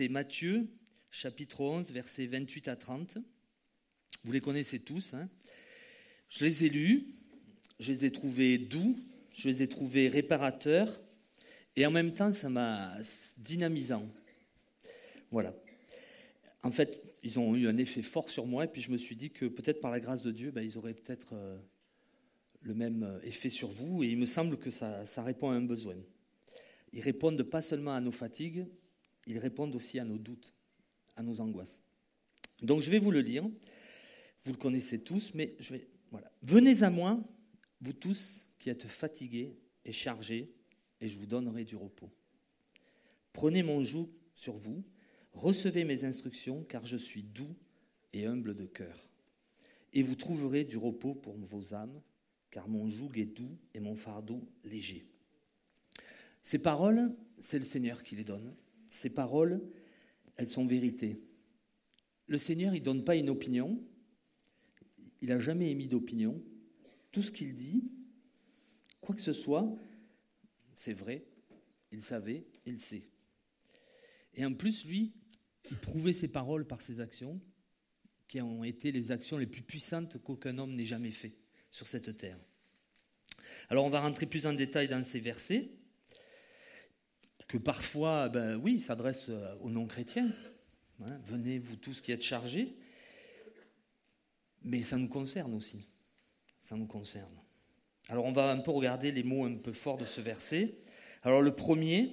C'est Matthieu, chapitre 11, versets 28 à 30. Vous les connaissez tous. Je les ai lus, je les ai trouvés doux, je les ai trouvés réparateurs, et en même temps, ça m'a dynamisant. Voilà. En fait, ils ont eu un effet fort sur moi, et puis je me suis dit que peut-être par la grâce de Dieu, ils auraient peut-être le même effet sur vous, et il me semble que ça répond à un besoin. Ils répondent pas seulement à nos fatigues, ils répondent aussi à nos doutes, à nos angoisses. Donc je vais vous le lire, vous le connaissez tous, mais voilà. Venez à moi, vous tous qui êtes fatigués et chargés, et je vous donnerai du repos. Prenez mon joug sur vous, recevez mes instructions, car je suis doux et humble de cœur. Et vous trouverez du repos pour vos âmes, car mon joug est doux et mon fardeau léger. Ces paroles, c'est le Seigneur qui les donne. Ces paroles, elles sont vérité. Le Seigneur, il ne donne pas une opinion. Il n'a jamais émis d'opinion. Tout ce qu'il dit, quoi que ce soit, c'est vrai. Il savait, il sait. Et en plus, lui, il prouvait ses paroles par ses actions, qui ont été les actions les plus puissantes qu'aucun homme n'ait jamais fait sur cette terre. Alors, on va rentrer plus en détail dans ces versets, que parfois, oui, s'adresse aux non-chrétiens. Venez, vous tous qui êtes chargés. Mais ça nous concerne aussi. Ça nous concerne. Alors, on va un peu regarder les mots un peu forts de ce verset. Alors, le premier,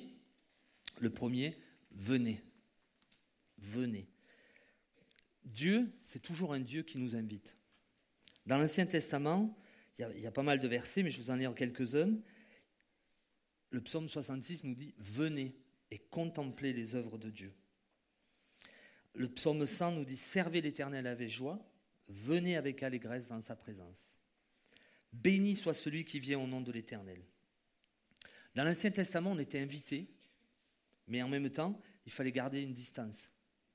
venez. Venez. Dieu, c'est toujours un Dieu qui nous invite. Dans l'Ancien Testament, il y a pas mal de versets, mais je vous en ai quelques-uns. Le psaume 66 nous dit « Venez et contemplez les œuvres de Dieu ». Le psaume 100 nous dit « Servez l'Éternel avec joie, venez avec allégresse dans sa présence. Béni soit celui qui vient au nom de l'Éternel ». Dans l'Ancien Testament, on était invités, mais en même temps, il fallait garder une distance.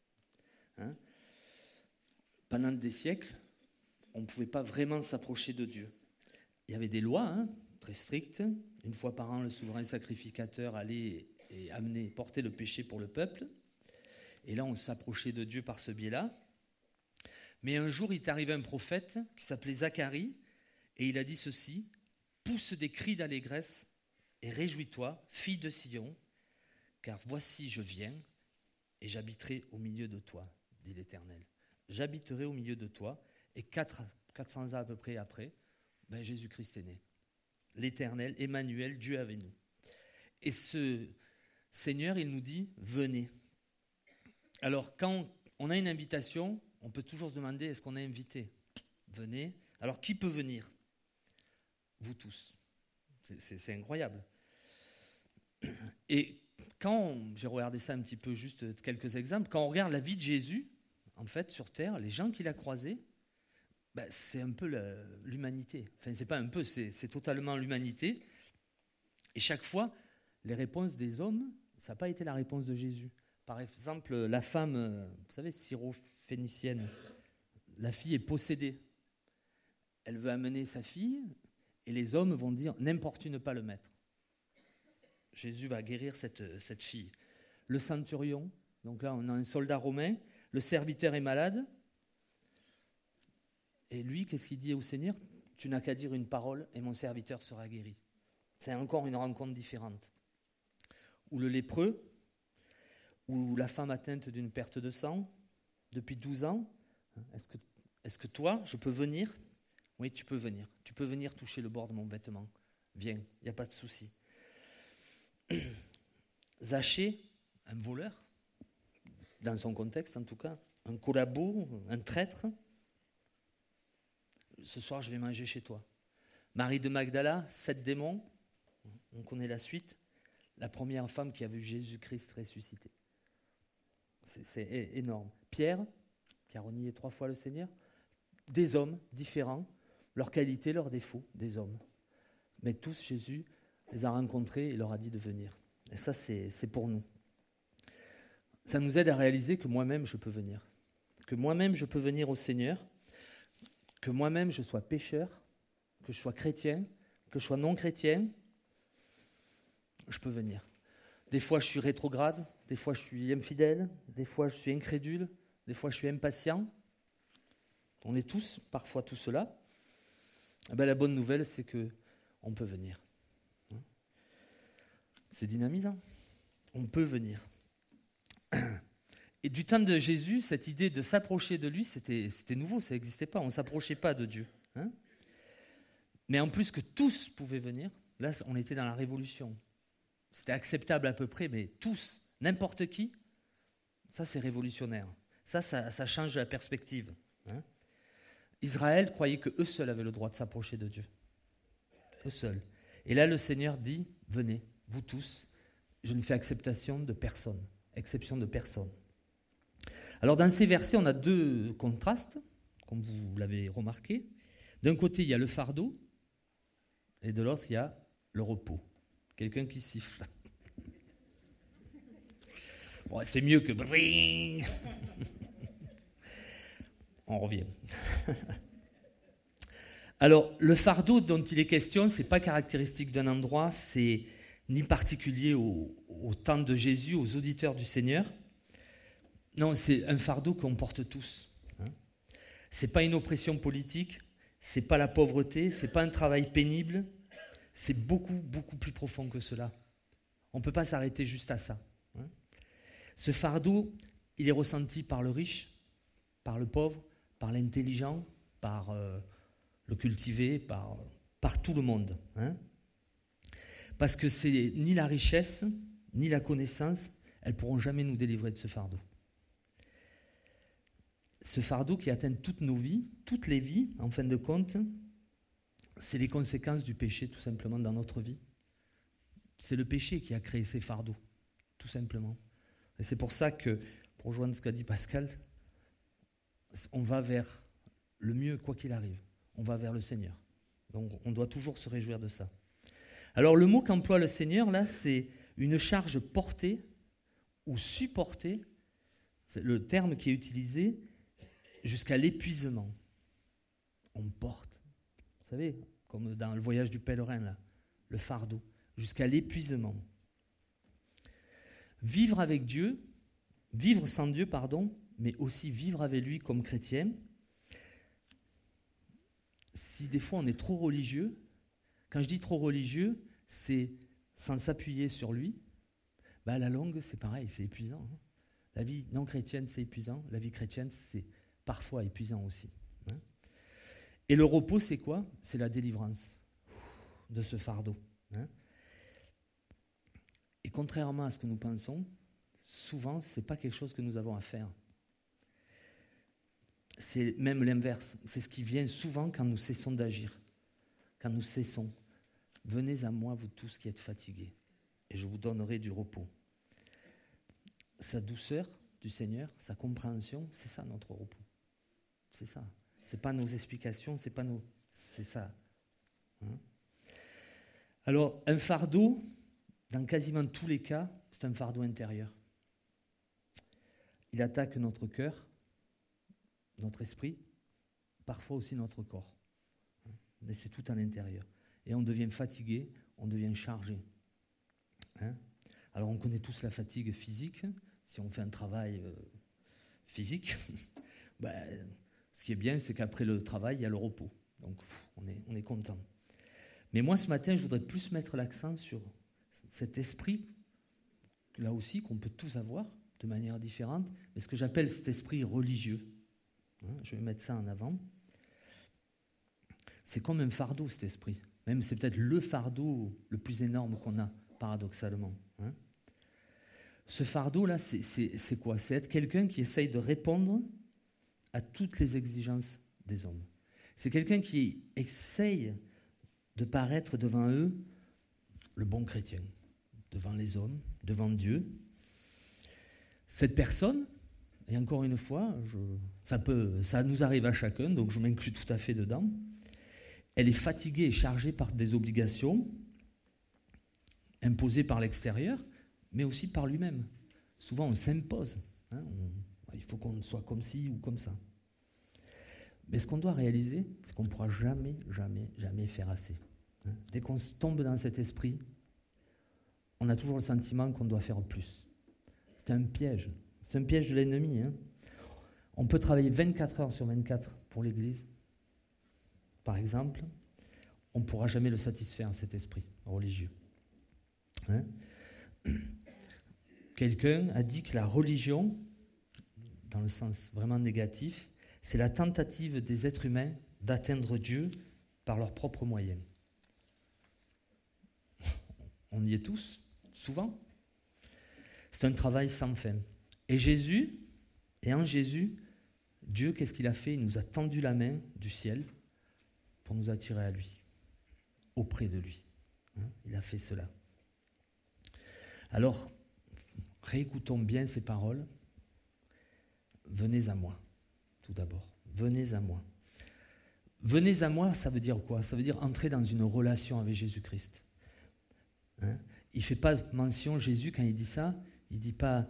Pendant des siècles, on ne pouvait pas vraiment s'approcher de Dieu. Il y avait des lois très strictes. Une fois par an, le souverain sacrificateur allait et porter le péché pour le peuple. Et là, on s'approchait de Dieu par ce biais-là. Mais un jour, il est arrivé un prophète qui s'appelait Zacharie, et il a dit ceci, « Pousse des cris d'allégresse et réjouis-toi, fille de Sion, car voici je viens et j'habiterai au milieu de toi, dit l'Éternel. J'habiterai au milieu de toi. » Et 400 ans à peu près après, Jésus-Christ est né. L'Éternel, Emmanuel, Dieu avec nous. Et ce Seigneur, il nous dit, venez. Alors, quand on a une invitation, on peut toujours se demander, est-ce qu'on est invité ? Venez. Alors, qui peut venir ? Vous tous. C'est incroyable. Et quand j'ai regardé ça un petit peu, juste quelques exemples, quand on regarde la vie de Jésus, en fait, sur Terre, les gens qu'il a croisés, c'est un peu l'humanité. Enfin, c'est pas un peu, c'est totalement l'humanité. Et chaque fois, les réponses des hommes, ça n'a pas été la réponse de Jésus. Par exemple, la femme, vous savez, syrophénicienne, la fille est possédée. Elle veut amener sa fille, et les hommes vont dire « n'importune pas le maître ». Jésus va guérir cette fille. Le centurion, donc là on a un soldat romain, le serviteur est malade, et lui, qu'est-ce qu'il dit au Seigneur ? Tu n'as qu'à dire une parole et mon serviteur sera guéri. C'est encore une rencontre différente. Ou le lépreux, ou la femme atteinte d'une perte de sang depuis 12 ans. Est-ce que toi, je peux venir ? Oui, tu peux venir. Tu peux venir toucher le bord de mon vêtement. Viens, il n'y a pas de souci. Zachée, un voleur, dans son contexte en tout cas, un collabo, un traître. Ce soir, je vais manger chez toi. Marie de Magdala, 7 démons, on connaît la suite. La première femme qui a vu Jésus-Christ ressuscité. C'est énorme. Pierre, qui a renié 3 fois le Seigneur. Des hommes différents, leurs qualités, leurs défauts, des hommes. Mais tous, Jésus les a rencontrés et leur a dit de venir. Et ça, c'est pour nous. Ça nous aide à réaliser que moi-même, je peux venir. Que moi-même, je peux venir au Seigneur. Que moi-même, je sois pécheur, que je sois chrétien, que je sois non chrétien, je peux venir. Des fois, je suis rétrograde, des fois, je suis infidèle, des fois, je suis incrédule, des fois, je suis impatient. On est tous, parfois, tout cela. Eh bien, la bonne nouvelle, c'est qu'on peut venir. C'est dynamisant. On peut venir. Et du temps de Jésus, cette idée de s'approcher de lui, c'était nouveau, ça n'existait pas. On ne s'approchait pas de Dieu. Mais en plus que tous pouvaient venir, là, on était dans la révolution. C'était acceptable à peu près, mais tous, n'importe qui, ça c'est révolutionnaire. Ça change la perspective. Israël croyait qu'eux seuls avaient le droit de s'approcher de Dieu. Eux seuls. Et là, le Seigneur dit, venez, vous tous, je ne fais exception de personne. Alors dans ces versets, on a deux contrastes, comme vous l'avez remarqué. D'un côté, il y a le fardeau, et de l'autre, il y a le repos. Quelqu'un qui siffle. Bon, c'est mieux que bring. On revient. Alors, le fardeau dont il est question, ce n'est pas caractéristique d'un endroit, c'est ni particulier au temps de Jésus, aux auditeurs du Seigneur. Non, c'est un fardeau qu'on porte tous. Ce n'est pas une oppression politique, ce n'est pas la pauvreté, ce n'est pas un travail pénible, c'est beaucoup, beaucoup plus profond que cela. On ne peut pas s'arrêter juste à ça. Ce fardeau, il est ressenti par le riche, par le pauvre, par l'intelligent, par le cultivé, par tout le monde. Parce que c'est ni la richesse, ni la connaissance, elles ne pourront jamais nous délivrer de ce fardeau. Ce fardeau qui atteint toutes nos vies, toutes les vies, en fin de compte, c'est les conséquences du péché, tout simplement, dans notre vie. C'est le péché qui a créé ces fardeaux, tout simplement. Et c'est pour ça que, pour rejoindre ce qu'a dit Pascal, on va vers le mieux, quoi qu'il arrive. On va vers le Seigneur. Donc, on doit toujours se réjouir de ça. Alors, le mot qu'emploie le Seigneur, là, c'est une charge portée ou supportée. C'est le terme qui est utilisé jusqu'à l'épuisement. On porte. Vous savez, comme dans le voyage du pèlerin, là, le fardeau, jusqu'à l'épuisement. Vivre avec Dieu, vivre sans Dieu, pardon, mais aussi vivre avec lui comme chrétien. Si des fois on est trop religieux, quand je dis trop religieux, c'est sans s'appuyer sur lui, à la longue c'est pareil, c'est épuisant. La vie non chrétienne c'est épuisant, la vie chrétienne c'est parfois épuisant aussi. Et le repos c'est quoi ? C'est la délivrance de ce fardeau. Et contrairement à ce que nous pensons, souvent ce n'est pas quelque chose que nous avons à faire. C'est même l'inverse. C'est ce qui vient souvent quand nous cessons d'agir. Quand nous cessons. Venez à moi, vous tous qui êtes fatigués, et je vous donnerai du repos. Sa douceur du Seigneur, sa compréhension, c'est ça notre repos. C'est ça. Ce n'est pas nos explications, c'est pas nos... C'est ça. Alors, un fardeau, dans quasiment tous les cas, c'est un fardeau intérieur. Il attaque notre cœur, notre esprit, parfois aussi notre corps. Mais c'est tout à l'intérieur. Et on devient fatigué, on devient chargé. Alors on connaît tous la fatigue physique, si on fait un travail physique. Ce qui est bien, c'est qu'après le travail, il y a le repos. Donc on est content. Mais moi, ce matin, je voudrais plus mettre l'accent sur cet esprit, là aussi, qu'on peut tous avoir de manière différente, mais ce que j'appelle cet esprit religieux. Je vais mettre ça en avant. C'est comme un fardeau, cet esprit. Même c'est peut-être le fardeau le plus énorme qu'on a, paradoxalement. Ce fardeau-là, c'est quoi ? C'est être quelqu'un qui essaye de répondre à toutes les exigences des hommes. C'est quelqu'un qui essaye de paraître devant eux le bon chrétien, devant les hommes, devant Dieu. Cette personne, et encore une fois, ça nous arrive à chacun, donc je m'inclus tout à fait dedans, elle est fatiguée et chargée par des obligations imposées par l'extérieur, mais aussi par lui-même. Souvent, on s'impose. Il faut qu'on soit comme ci ou comme ça. Mais ce qu'on doit réaliser, c'est qu'on ne pourra jamais, jamais, jamais faire assez. Dès qu'on tombe dans cet esprit, on a toujours le sentiment qu'on doit faire plus. C'est un piège. C'est un piège de l'ennemi. Hein. On peut travailler 24 heures sur 24 pour l'Église, par exemple. On ne pourra jamais le satisfaire, cet esprit religieux. Hein? Quelqu'un a dit que la religion, dans le sens vraiment négatif, c'est la tentative des êtres humains d'atteindre Dieu par leurs propres moyens. On y est tous, souvent. C'est un travail sans fin. Et en Jésus, Dieu, qu'est-ce qu'il a fait? Il nous a tendu la main du ciel pour nous attirer à lui, auprès de lui. Il a fait cela. Alors, réécoutons bien ces paroles. Venez à moi, tout d'abord. Venez à moi. Venez à moi, ça veut dire quoi? Ça veut dire entrer dans une relation avec Jésus-Christ. Hein? Il ne fait pas mention, Jésus, quand il dit ça, il ne dit pas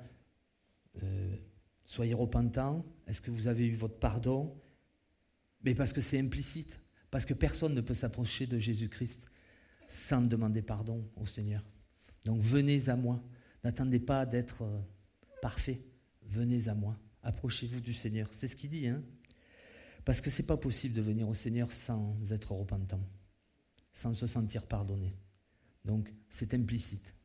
soyez repentants, est-ce que vous avez eu votre pardon? Mais parce que c'est implicite, parce que personne ne peut s'approcher de Jésus-Christ sans demander pardon au Seigneur. Donc venez à moi, n'attendez pas d'être parfait, venez à moi, approchez-vous du Seigneur. C'est ce qu'il dit, hein? Parce que ce n'est pas possible de venir au Seigneur sans être repentant, sans se sentir pardonné. Donc c'est implicite.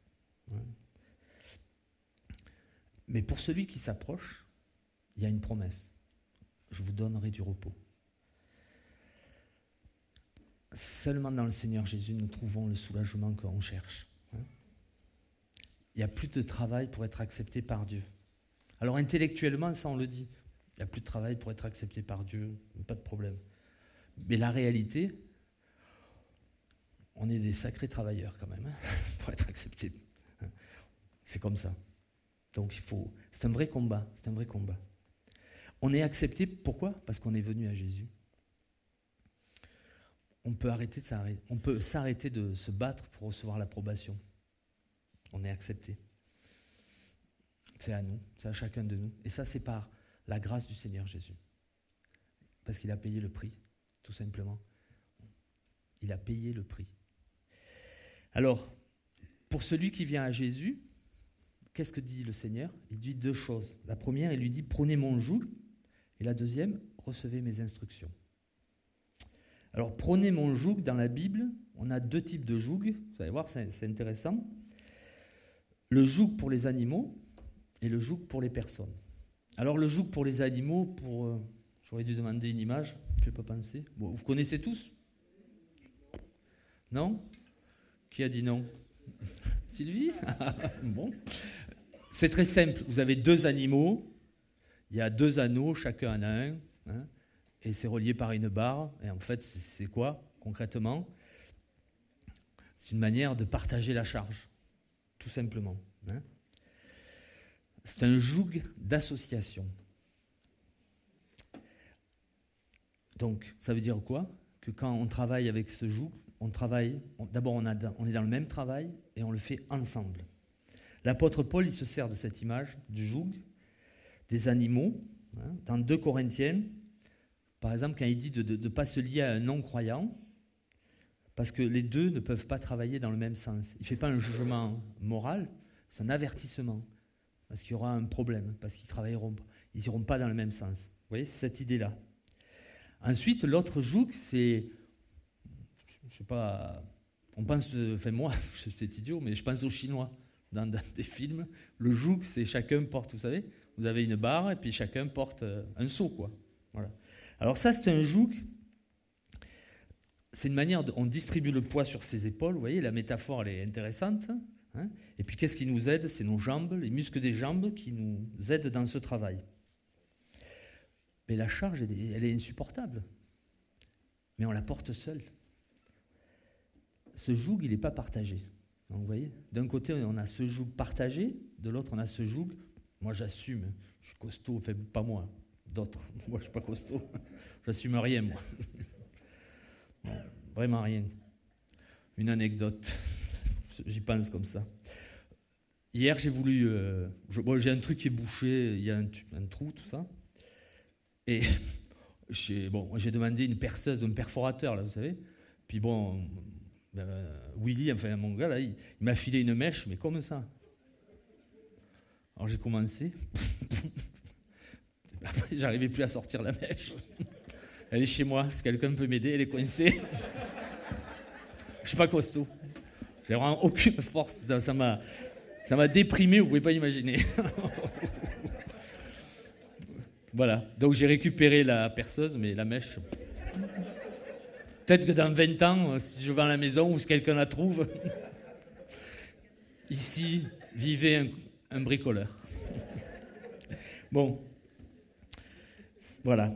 Mais pour celui qui s'approche, il y a une promesse. Je vous donnerai du repos. Seulement dans le Seigneur Jésus, nous trouvons le soulagement qu'on cherche. Il n'y a plus de travail pour être accepté par Dieu. Alors intellectuellement, ça on le dit. Il n'y a plus de travail pour être accepté par Dieu, pas de problème. Mais la réalité, on est des sacrés travailleurs quand même, pour être accepté. C'est comme ça. Donc c'est un vrai combat, On est accepté, pourquoi? Parce qu'on est venu à Jésus. On peut s'arrêter de se battre pour recevoir l'approbation. On est accepté. C'est à nous, c'est à chacun de nous. Et ça, c'est par la grâce du Seigneur Jésus. Parce qu'il a payé le prix, tout simplement. Il a payé le prix. Alors, pour celui qui vient à Jésus, qu'est-ce que dit le Seigneur? Il dit deux choses. La première, il lui dit, prenez mon joug. Et la deuxième, recevez mes instructions. Alors, prenez mon joug, dans la Bible, on a deux types de joug. Vous allez voir, c'est intéressant. Le joug pour les animaux et le joug pour les personnes. Alors, le joug pour les animaux, j'aurais dû demander une image, je n'ai pas pensé. Bon, vous connaissez tous? Non? Qui a dit non? Sylvie? Bon. C'est très simple. Vous avez deux animaux. Il y a deux anneaux, chacun en a un. Hein, et c'est relié par une barre. Et en fait, c'est quoi, concrètement? C'est une manière de partager la charge, tout simplement. Hein. C'est un joug d'association. Donc, ça veut dire quoi? Que quand on travaille avec ce joug, d'abord on est dans le même travail et on le fait ensemble. L'apôtre Paul, il se sert de cette image du joug, des animaux. Hein, dans 2 Corinthiens, par exemple, quand il dit de ne pas se lier à un non-croyant, parce que les deux ne peuvent pas travailler dans le même sens. Il ne fait pas un jugement moral, c'est un avertissement, parce qu'il y aura un problème, parce qu'ils n'iront pas dans le même sens. Vous voyez, c'est cette idée-là. Ensuite, l'autre joug, c'est, je sais pas, on pense, moi, c'est idiot, mais je pense aux Chinois dans des films. Le joug, c'est chacun porte, vous savez, vous avez une barre et puis chacun porte un seau, quoi. Voilà. Alors ça, c'est un joug. C'est une manière, on distribue le poids sur ses épaules, vous voyez, la métaphore, elle est intéressante. Hein, et puis, qu'est-ce qui nous aide? C'est nos jambes, les muscles des jambes qui nous aident dans ce travail. Mais la charge, elle est insupportable. Mais on la porte seule. Ce joug, il n'est pas partagé. Donc, vous voyez, d'un côté, on a ce joug partagé, de l'autre, on a ce joug. Moi, j'assume, je suis costaud, enfin, pas moi, d'autres. Moi, je ne suis pas costaud. J'assume rien, moi. Non, vraiment rien. Une anecdote. J'y pense comme ça. Hier, j'ai voulu... j'ai un truc qui est bouché, il y a un trou, tout ça. Et j'ai demandé une perceuse, un perforateur, là, vous savez. Puis bon, Willy, enfin mon gars, là, il m'a filé une mèche, mais comme ça. Alors j'ai commencé. Après, j'arrivais plus à sortir la mèche. Elle est chez moi, si quelqu'un peut m'aider, elle est coincée. Je suis pas costaud. J'ai vraiment aucune force. Ça m'a déprimé, vous pouvez pas imaginer. Voilà. Donc j'ai récupéré la perceuse, mais la mèche. Peut-être que dans 20 ans, si je vends la maison ou si quelqu'un la trouve, ici vivait un bricoleur. Bon. Voilà.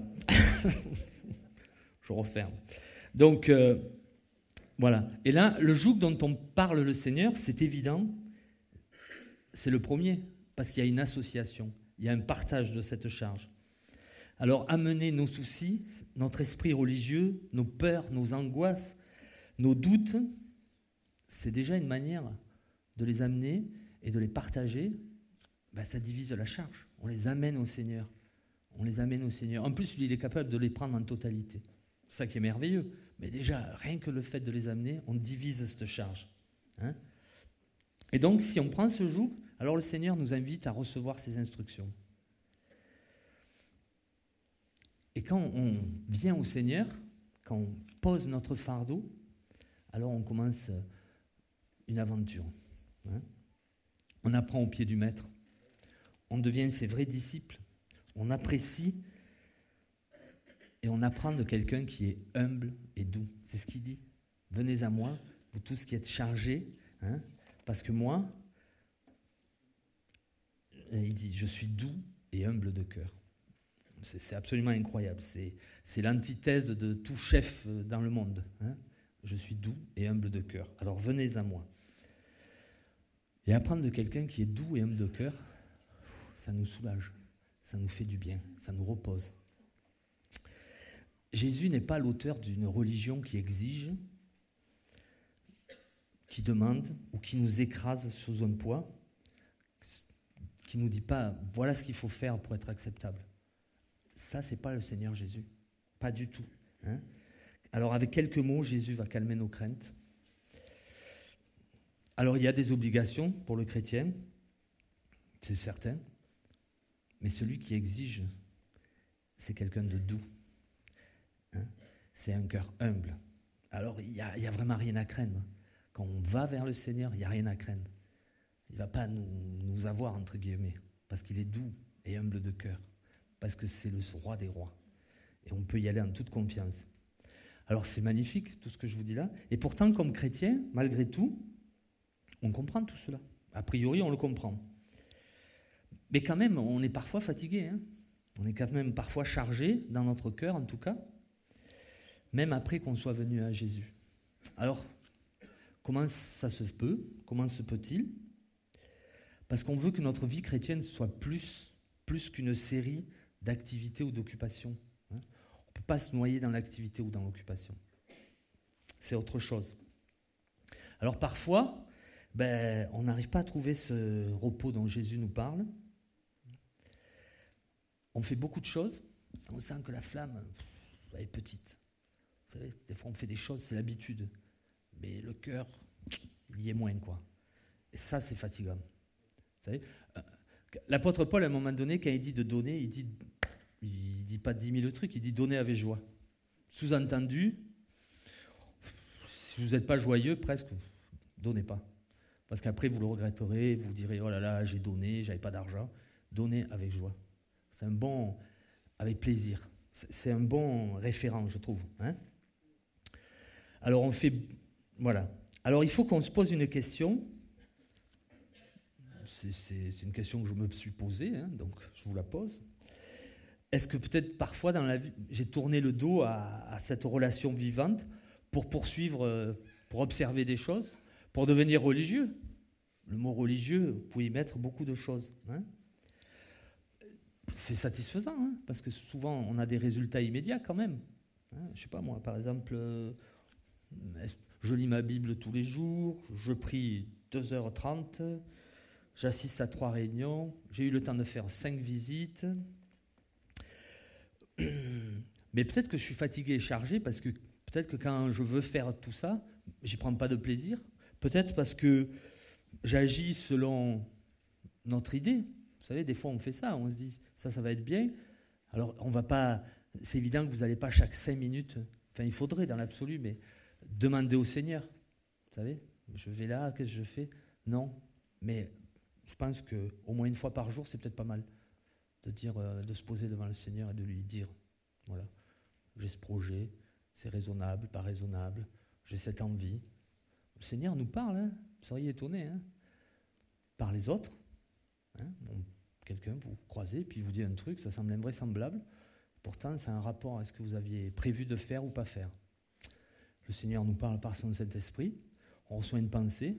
Je referme. Donc, voilà. Et là, le joug dont on parle le Seigneur, c'est évident, c'est le premier, parce qu'il y a une association, il y a un partage de cette charge. Alors, amener nos soucis, notre esprit religieux, nos peurs, nos angoisses, nos doutes, c'est déjà une manière de les amener et de les partager. Ben, ça divise la charge. On les amène au Seigneur. On les amène au Seigneur. En plus, lui, il est capable de les prendre en totalité. C'est ça qui est merveilleux. Mais déjà, rien que le fait de les amener, on divise cette charge. Hein ? Et donc, si on prend ce joug, alors le Seigneur nous invite à recevoir ses instructions. Et quand on vient au Seigneur, quand on pose notre fardeau, alors on commence une aventure. Hein ? On apprend au pied du Maître. On devient ses vrais disciples. On apprécie et on apprend de quelqu'un qui est humble et doux. C'est ce qu'il dit. Venez à moi, vous tous qui êtes chargés, hein, parce que moi, il dit, je suis doux et humble de cœur. C'est absolument incroyable. C'est l'antithèse de tout chef dans le monde. Hein. Je suis doux et humble de cœur. Alors venez à moi. Et apprendre de quelqu'un qui est doux et humble de cœur, ça nous soulage, ça nous fait du bien, ça nous repose. Jésus n'est pas l'auteur d'une religion qui exige, qui demande ou qui nous écrase sous un poids, qui ne nous dit pas « voilà ce qu'il faut faire pour être acceptable ». Ça, ce n'est pas le Seigneur Jésus, pas du tout. Hein. Alors avec quelques mots, Jésus va calmer nos craintes. Alors il y a des obligations pour le chrétien, c'est certain, mais celui qui exige, c'est quelqu'un de doux. Hein, c'est un cœur humble. Alors il n'y a vraiment rien à craindre. Quand on va vers le Seigneur, il n'y a rien à craindre. Il ne va pas nous avoir, entre guillemets, parce qu'il est doux et humble de cœur, parce que c'est le roi des rois. Et on peut y aller en toute confiance. Alors c'est magnifique, tout ce que je vous dis là. Et pourtant, comme chrétien, malgré tout, on comprend tout cela. A priori, on le comprend. Mais quand même, on est parfois fatigué. Hein. On est quand même parfois chargé, dans notre cœur en tout cas, même après qu'on soit venu à Jésus. Alors, comment ça se peut ? Comment se peut-il ? Parce qu'on veut que notre vie chrétienne soit plus qu'une série d'activités ou d'occupations. Hein. On ne peut pas se noyer dans l'activité ou dans l'occupation. C'est autre chose. Alors parfois, on n'arrive pas à trouver ce repos dont Jésus nous parle. On fait beaucoup de choses, on sent que la flamme est petite. Vous savez, des fois on fait des choses, c'est l'habitude. Mais le cœur, il y est moins, quoi. Et ça, c'est fatigant. Vous savez, l'apôtre Paul, à un moment donné, quand il dit de donner, il dit pas 10 000 trucs, il dit donner avec joie. Sous-entendu, si vous n'êtes pas joyeux, presque, donnez pas. Parce qu'après, vous le regretterez, vous direz, oh là là, j'ai donné, j'avais pas d'argent. Donnez avec joie. C'est un bon, avec plaisir. C'est un bon référent, je trouve. Hein. Alors, voilà. Alors, il faut qu'on se pose une question. C'est une question que je me suis posée, hein, donc je vous la pose. Est-ce que peut-être parfois dans la vie, j'ai tourné le dos à cette relation vivante pour poursuivre, pour observer des choses, pour devenir religieux ? Le mot religieux, vous pouvez y mettre beaucoup de choses. Hein. C'est satisfaisant, hein, parce que souvent on a des résultats immédiats quand même. Hein, je ne sais pas moi, par exemple, je lis ma Bible tous les jours, je prie 2h30, j'assiste à 3 réunions, j'ai eu le temps de faire 5 visites. Mais peut-être que je suis fatigué et chargé parce que peut-être que quand je veux faire tout ça, j'y prends pas de plaisir. Peut-être parce que j'agis selon notre idée. Vous savez, des fois on fait ça, on se dit ça va être bien. Alors on va pas, c'est évident que vous n'allez pas chaque 5 minutes, enfin il faudrait dans l'absolu, mais demander au Seigneur. Vous savez, je vais là, qu'est-ce que je fais? Non, mais je pense qu'au moins une fois par jour, c'est peut-être pas mal de se poser devant le Seigneur et de lui dire, voilà, j'ai ce projet, c'est raisonnable, pas raisonnable, j'ai cette envie. Le Seigneur nous parle, hein, vous seriez étonnés, hein, par les autres. Hein, quelqu'un vous croisez, puis il vous dit un truc, ça semble invraisemblable, pourtant c'est un rapport à ce que vous aviez prévu de faire ou pas faire. Le Seigneur nous parle par son Saint-Esprit, on reçoit une pensée,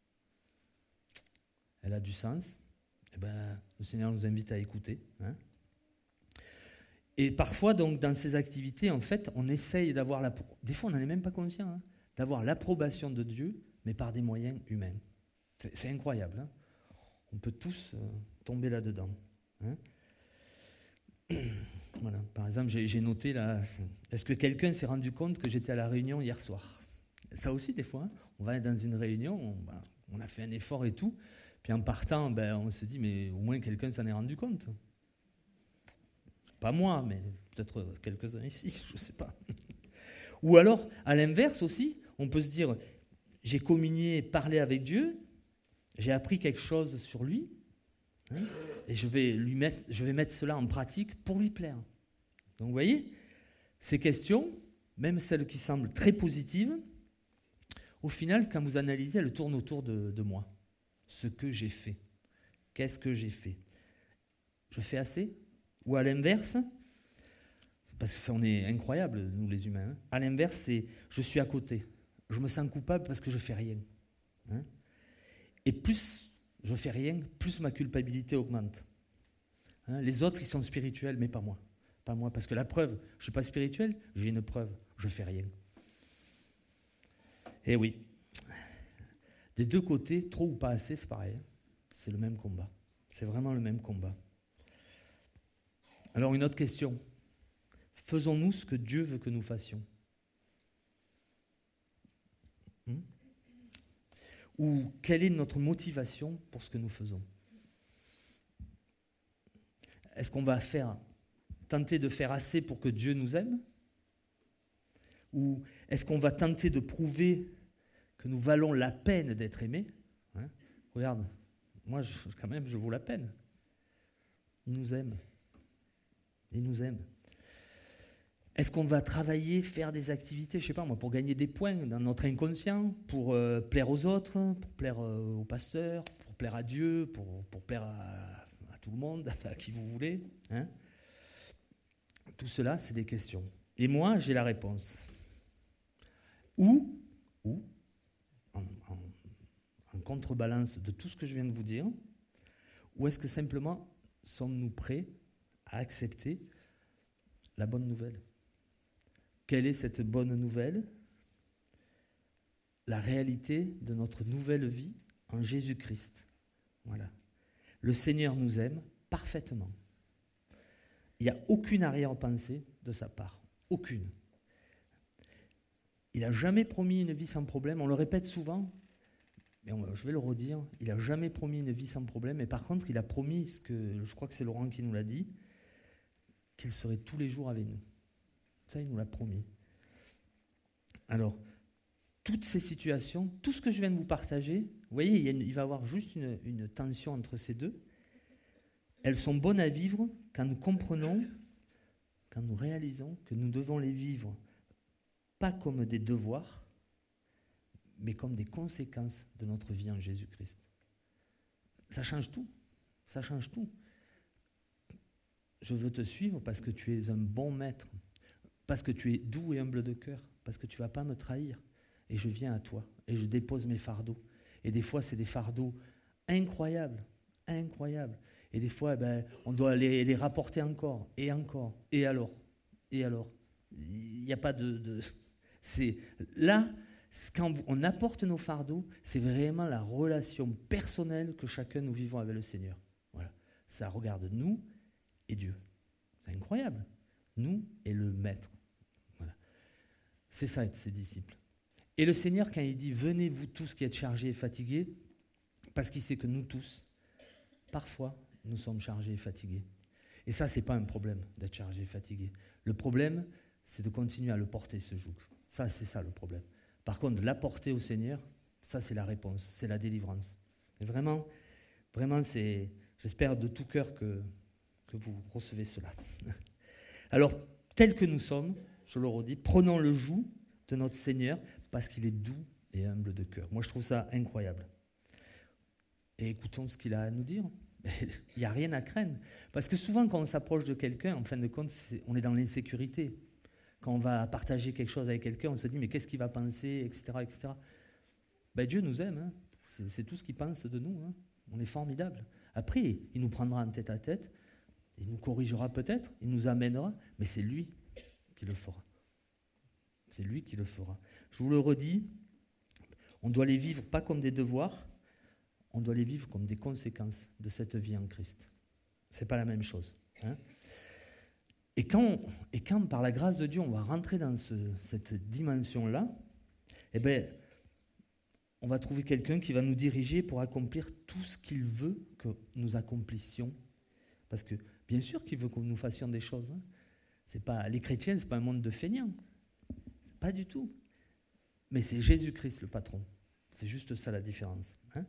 elle a du sens, et ben, le Seigneur nous invite à écouter. Hein. Et parfois, donc, dans ces activités, en fait, on essaye d'avoir, des fois on n'en est même pas conscient, hein, d'avoir l'approbation de Dieu, mais par des moyens humains. C'est incroyable. Hein. On peut tous tomber là-dedans. Hein. Voilà. Par exemple, j'ai noté là, est-ce que quelqu'un s'est rendu compte que j'étais à la réunion hier soir? Ça aussi, des fois, hein, on va dans une réunion, on a fait un effort et tout, puis en partant, on se dit, mais au moins quelqu'un s'en est rendu compte. Pas moi, mais peut-être quelques-uns ici, je ne sais pas. Ou alors, à l'inverse aussi, on peut se dire, j'ai communié, parlé avec Dieu, j'ai appris quelque chose sur lui, hein, et je vais mettre cela en pratique pour lui plaire. Donc vous voyez, ces questions, même celles qui semblent très positives, au final, quand vous analysez, elles tournent autour de moi. Ce que j'ai fait. Qu'est-ce que j'ai fait? Je fais assez? Ou à l'inverse, parce qu'on est incroyables, nous les humains, hein, à l'inverse, c'est je suis à côté. Je me sens coupable parce que je ne fais rien. Hein. Et plus je fais rien, plus ma culpabilité augmente. Hein, les autres, ils sont spirituels, mais pas moi. Pas moi, parce que la preuve, je ne suis pas spirituel, j'ai une preuve, je ne fais rien. Eh oui. Des deux côtés, trop ou pas assez, c'est pareil. C'est le même combat. C'est vraiment le même combat. Alors une autre question. Faisons-nous ce que Dieu veut que nous fassions? Ou quelle est notre motivation pour ce que nous faisons? Est-ce qu'on va tenter de faire assez pour que Dieu nous aime? Ou est-ce qu'on va tenter de prouver que nous valons la peine d'être aimés? Hein? Regarde, moi quand même je vaux la peine. Il nous aime. Il nous aime. Est-ce qu'on va travailler, faire des activités, je ne sais pas moi, pour gagner des points dans notre inconscient, pour plaire aux autres, pour plaire au pasteur, pour plaire à Dieu, pour plaire à tout le monde, à qui vous voulez, hein? Tout cela, c'est des questions. Et moi, j'ai la réponse. Ou en contrebalance de tout ce que je viens de vous dire, ou est-ce que simplement sommes-nous prêts à accepter la bonne nouvelle? Quelle est cette bonne nouvelle? La réalité de notre nouvelle vie en Jésus-Christ. Voilà. Le Seigneur nous aime parfaitement. Il n'y a aucune arrière-pensée de sa part. Aucune. Il n'a jamais promis une vie sans problème. On le répète souvent, mais je vais le redire. Il n'a jamais promis une vie sans problème. Mais par contre, il a promis, je crois que c'est Laurent qui nous l'a dit, qu'il serait tous les jours avec nous. Ça, il nous l'a promis. Alors, toutes ces situations, tout ce que je viens de vous partager, vous voyez, il va y avoir juste une tension entre ces deux. Elles sont bonnes à vivre quand nous comprenons, quand nous réalisons que nous devons les vivre pas comme des devoirs, mais comme des conséquences de notre vie en Jésus-Christ. Ça change tout. Ça change tout. Je veux te suivre parce que tu es un bon maître, parce que tu es doux et humble de cœur, parce que tu ne vas pas me trahir. Et je viens à toi et je dépose mes fardeaux. Et des fois, c'est des fardeaux incroyables, incroyables. Et des fois, on doit les rapporter encore, et alors. Il n'y a pas c'est là, quand on apporte nos fardeaux, c'est vraiment la relation personnelle que chacun nous vivons avec le Seigneur. Voilà. Ça regarde nous et Dieu. C'est incroyable. Nous et le Maître. Voilà. C'est ça être ses disciples. Et le Seigneur, quand il dit « Venez vous tous qui êtes chargés et fatigués », parce qu'il sait que nous tous, parfois, nous sommes chargés et fatigués. Et ça, ce n'est pas un problème d'être chargé et fatigué. Le problème, c'est de continuer à le porter, ce joug. Ça, c'est ça le problème. Par contre, l'apporter au Seigneur, ça, c'est la réponse, c'est la délivrance. Et vraiment, j'espère de tout cœur que vous recevez cela. Alors, tel que nous sommes, je le redis, prenons le joug de notre Seigneur parce qu'il est doux et humble de cœur. Moi, je trouve ça incroyable. Et écoutons ce qu'il a à nous dire. Il n'y a rien à craindre. Parce que souvent, quand on s'approche de quelqu'un, en fin de compte, on est dans l'insécurité. Quand on va partager quelque chose avec quelqu'un, on se dit, mais qu'est-ce qu'il va penser, etc. etc. Ben, Dieu nous aime. Hein. C'est tout ce qu'il pense de nous. Hein. On est formidable. Après, il nous prendra en tête à tête. Il nous corrigera peut-être. Il nous amènera. Mais c'est lui qui le fera. C'est lui qui le fera. Je vous le redis, on doit les vivre pas comme des devoirs, on doit les vivre comme des conséquences de cette vie en Christ. Ce n'est pas la même chose. Hein. Et quand, par la grâce de Dieu, on va rentrer dans cette dimension-là, eh ben, on va trouver quelqu'un qui va nous diriger pour accomplir tout ce qu'il veut que nous accomplissions. Parce que, bien sûr qu'il veut que nous fassions des choses. Hein. Les chrétiens, ce n'est pas un monde de feignants. Pas du tout. Mais c'est Jésus-Christ le patron. C'est juste ça la différence. Hein.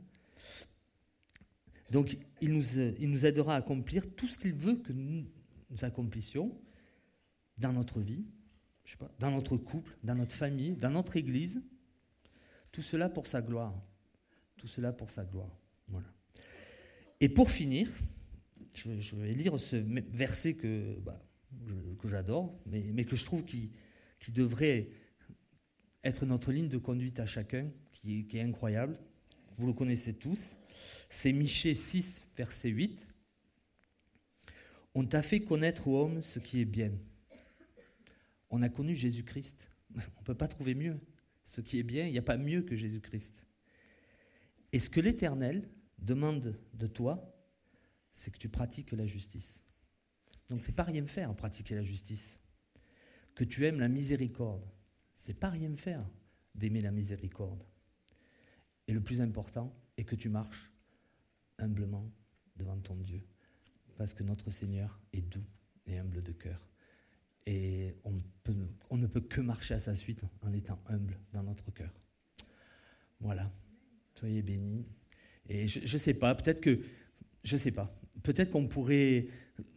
Donc, il nous aidera à accomplir tout ce qu'il veut que nous accomplissions dans notre vie, je sais pas, dans notre couple, dans notre famille, dans notre église. Tout cela pour sa gloire. Tout cela pour sa gloire. Voilà. Et pour finir, je vais lire ce verset que j'adore, mais que je trouve qui devrait être notre ligne de conduite à chacun, qui est incroyable. Vous le connaissez tous. C'est Michée 6, verset 8. « On t'a fait connaître aux hommes ce qui est bien. » On a connu Jésus-Christ. On ne peut pas trouver mieux. Ce qui est bien, il n'y a pas mieux que Jésus-Christ. Et ce que l'Éternel demande de toi, c'est que tu pratiques la justice. Donc ce n'est pas rien faire, pratiquer la justice. Que tu aimes la miséricorde. Ce n'est pas rien faire d'aimer la miséricorde. Et le plus important est que tu marches humblement devant ton Dieu. Parce que notre Seigneur est doux et humble de cœur. Et on ne peut que marcher à sa suite en étant humble dans notre cœur. Voilà. Soyez bénis. Et je ne sais pas, peut-être qu'on pourrait,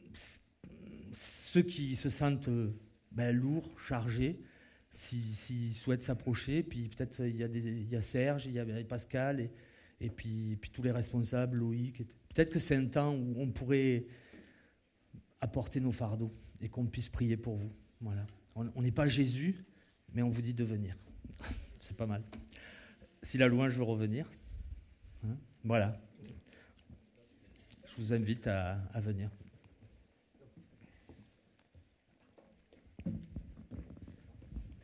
ceux qui se sentent lourds, chargés, s'ils souhaitent s'approcher, puis peut-être il y a Serge, il y a Pascal, et puis tous les responsables, Loïc. Peut-être que c'est un temps où on pourrait apporter nos fardeaux et qu'on puisse prier pour vous. Voilà. On n'est pas Jésus, mais on vous dit de venir. C'est pas mal. Si la louange veut revenir, hein, voilà. Je vous invite à venir.